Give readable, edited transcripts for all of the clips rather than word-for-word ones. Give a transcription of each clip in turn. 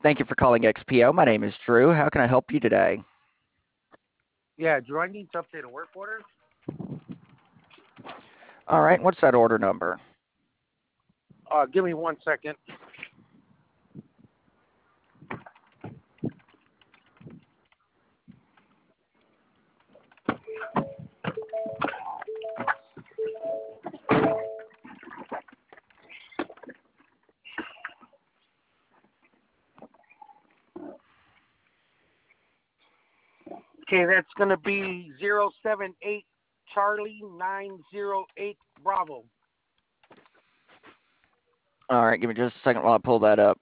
Thank you for calling XPO. My name is Drew. How can I help you today? Yeah, do I need to update a work order? All right, what's that order number? Give me 1 second. Okay, that's going to be 078 Charlie 908 Bravo. All right, give me just a second while I pull that up.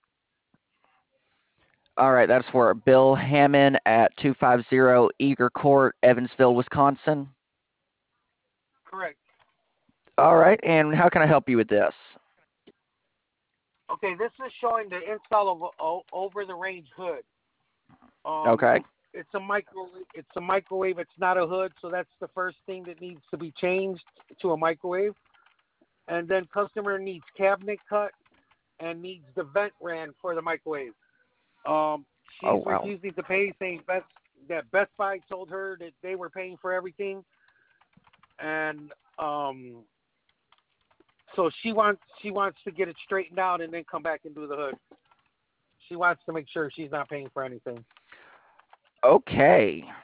All right, that's for Bill Hammond at 250 Eager Court, Evansville, Wisconsin. Correct. All right, and how can I help you with this? Okay, this is showing the install of a over the range hood. Um, Okay. it's a microwave. It's a microwave. It's not a hood, so that's the first thing that needs to be changed to a microwave. And then customer needs cabinet cut and needs the vent ran for the microwave. Oh, She's wow. refusing to pay, saying that Best Buy told her that they were paying for everything, and so she wants to get it straightened out and then come back and do the hood. She wants to make sure she's not paying for anything. Okay.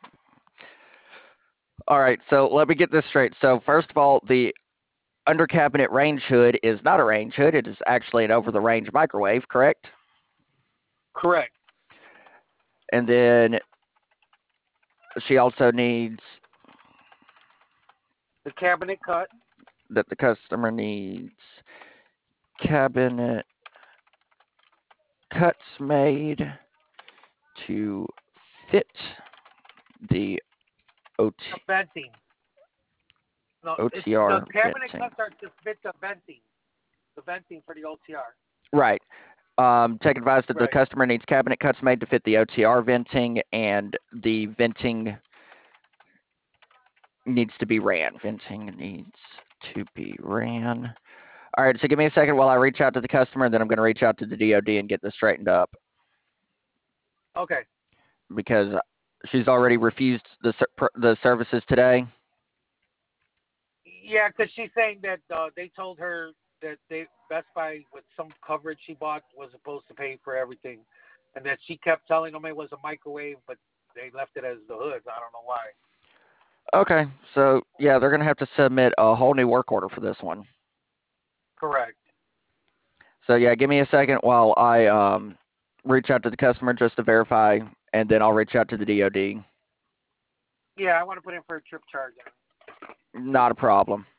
All right, so let me get this straight. So, first of all, the under cabinet range hood is not a range hood. It is actually an over the range microwave, correct? Correct. And then she also needs The cabinet cut. that the customer needs cabinet cuts made to fit the The OT, venting. No, it's the OTR cabinet venting. cuts are to fit the venting. The venting for the OTR. Right. Take advice that the Right. customer needs cabinet cuts made to fit the OTR venting, and the venting needs to be ran. Venting needs to be ran. All right, so give me a second while I reach out to the customer, and then I'm going to reach out to the DoD and get this straightened up Okay. because she's already refused the services today. Yeah, because she's saying that they told her that they Best Buy with some coverage she bought was supposed to pay for everything, and that she kept telling them it was a microwave, but they left it as the hood. I don't know why. Okay, so yeah, they're going to have to submit a whole new work order for this one. Correct. So yeah, give me a second while I reach out to the customer just to verify, and then I'll reach out to the DoD. Yeah, I want to put in for a trip charge. Not a problem.